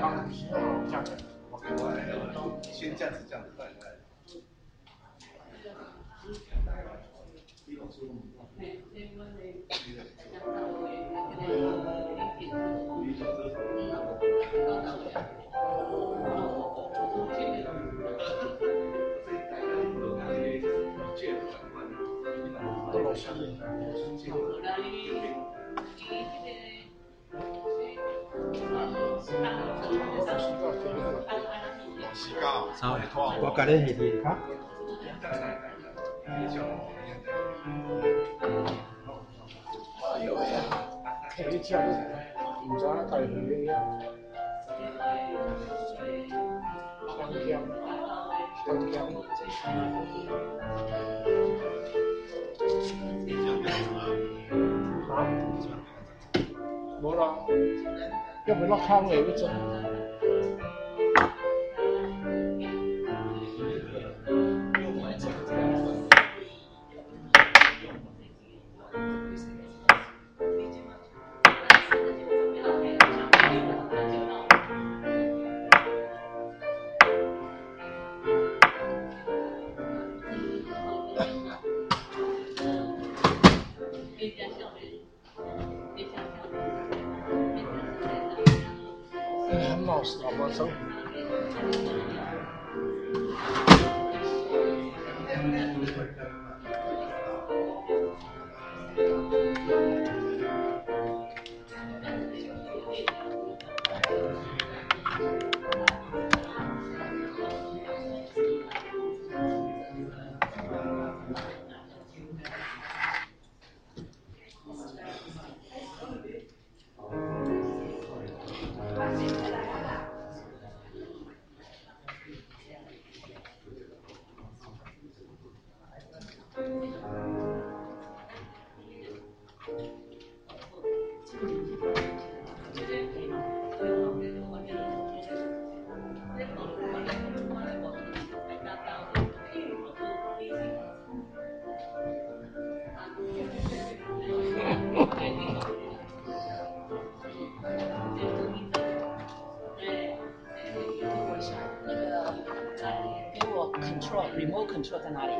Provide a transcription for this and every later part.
先这样子带。 我家咧係啲嚇。 你吃唔知帶去嘅湯香。嚇？冇啦，因為落湯嚟嗰陣。mouse là bao sống. Remote control 在哪里？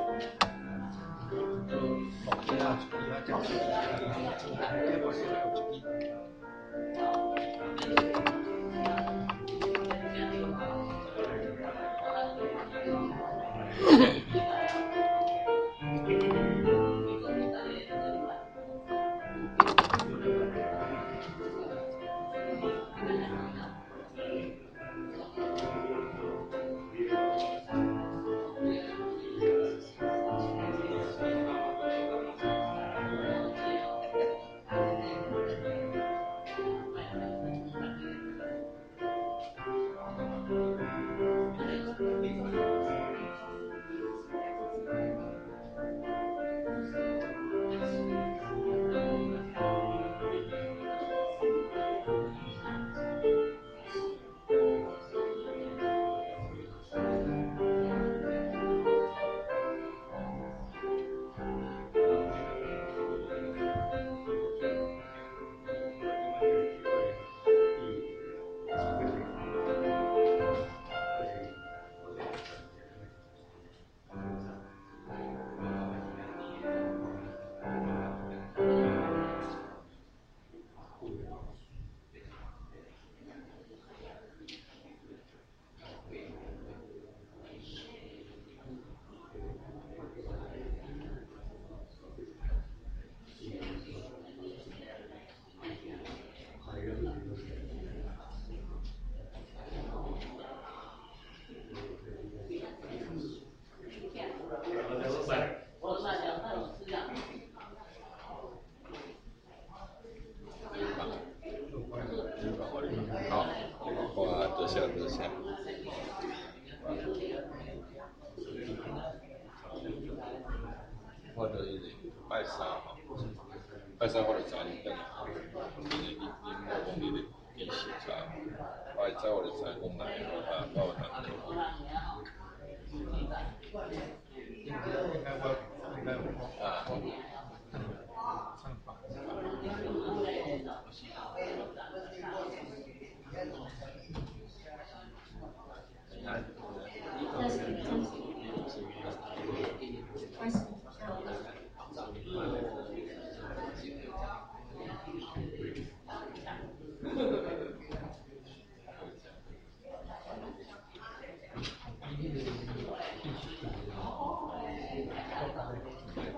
我就是拜三吼，拜三我就知你等，你无讲你咧练习啥，我会知我就知讲来啊，我有当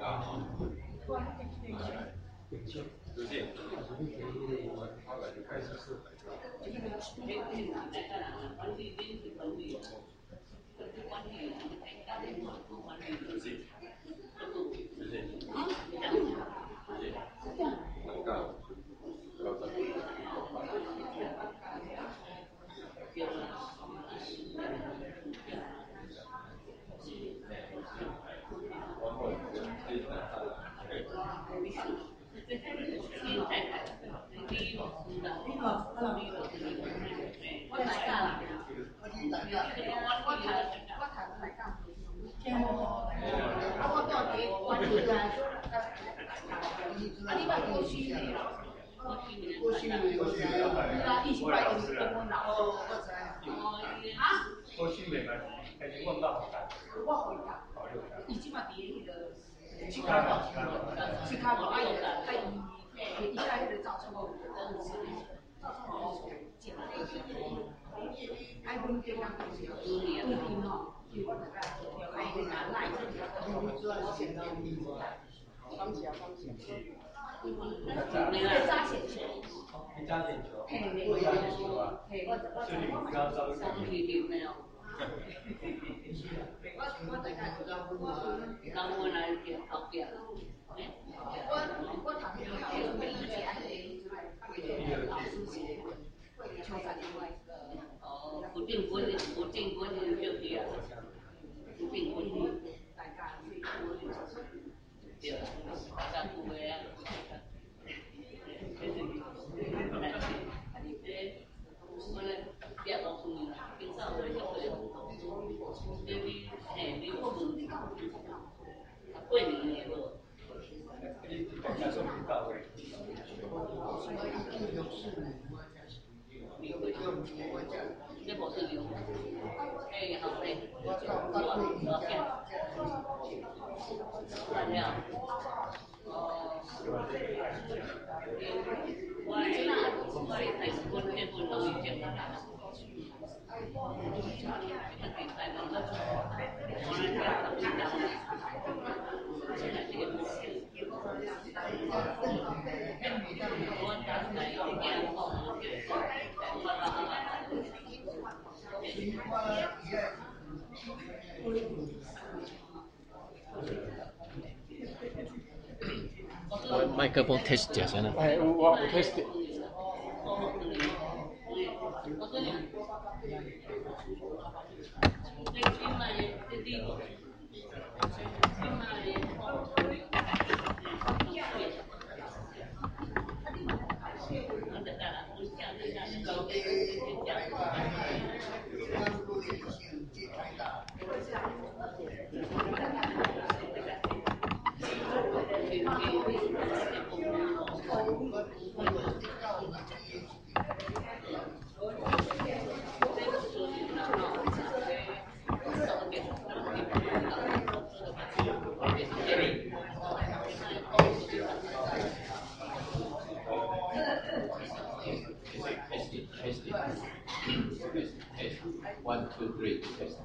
过去没关系，已经问到好干。 伊即马伫迄个， 去看嘛，去看嘛。 去看无啊，伊现在迄个照出来，爱本地人东西，东平吼，就我大概爱去拿来。扎线球， 加点球， 嘿， 加点球啊，所以你刚刚照片。 没有。我大概刚我来就后边，我头先有每一家的老师是秋山另外哦，不定规就就对啊，不定规大家对对，大家有诶啊。 麦克风 test 一下呢。 哎，我 test。 1, 2, 3, test.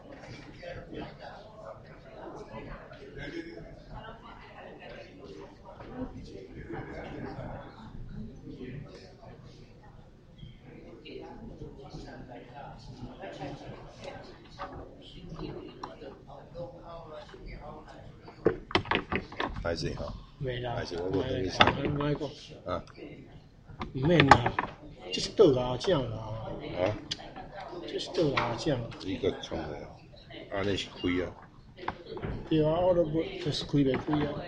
还是哈？ 没啦， 还是我无等你上。 买过。 啊？ 唔免啦，这是豆芽酱啦。 啊？ 这是豆芽酱。 一个冲的，安尼是开啊。 对啊，我都不，就是开袂开啊。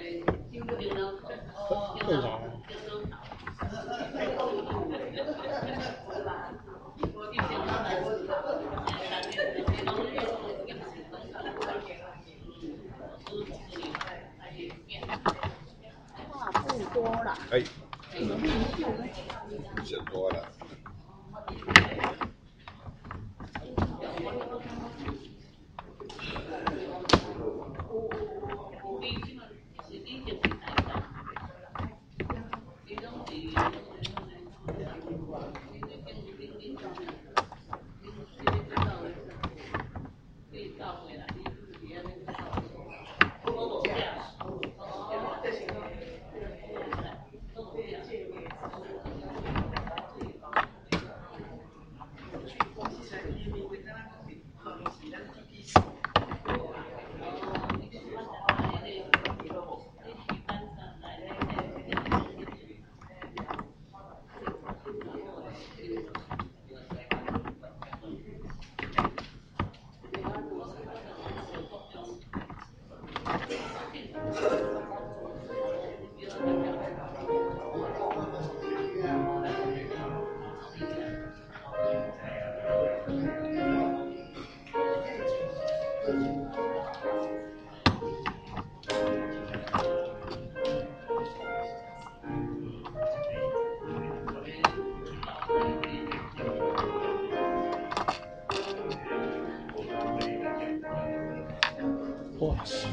豆芽。 不多了。 哎，是多了。 哇塞！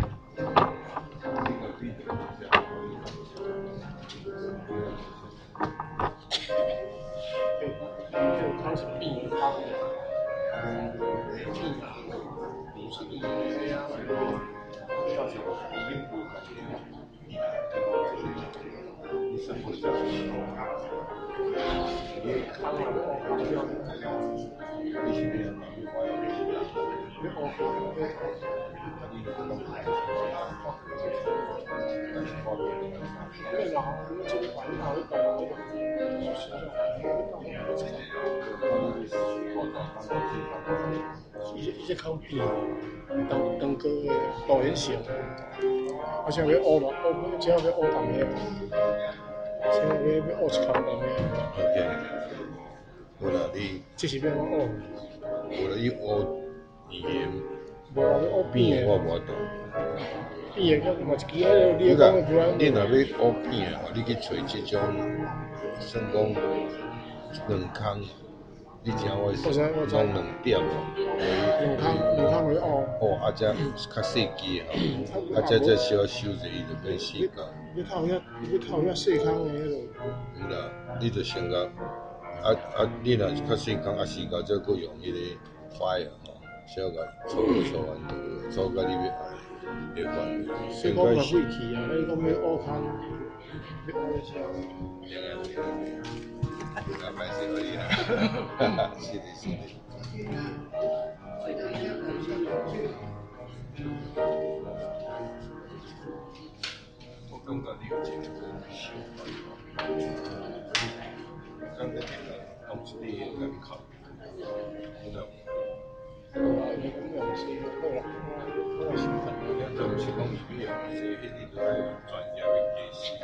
这个汤是碧鱼汤的，碧鱼不是碧鱼呀，叫什么？伊只口变，当个导演型，我想要学嘛，只要要学淡个，只要要学一口淡个。 OK， 无啦，你这是要怎学？ 无啦，你学语言， 无啦，要学变我个， 无懂。 变个嘛一支迄个你讲的不然。 你若要学变的，你去找这种，算讲两空，你听我说，拢2点哦。 两空为学。 哦，啊，这较细支吼，啊，这小修者伊就变4工。 要透遐细空的迄落。 有啦，你就先甲，你若较细工啊4工，再搁用迄个 fire 吼，小甲搓完就搓甲你要爱。会烦， 先讲个废气啊！你讲要学空，要学啥？ 那歹势可以啦，是的，是的。我感觉你有一个想法，刚才讲是你应该考，你知道吗？ 你讲用是好啦，我来想法。 就毋是讲伊要用，是迄个都要专业的技师。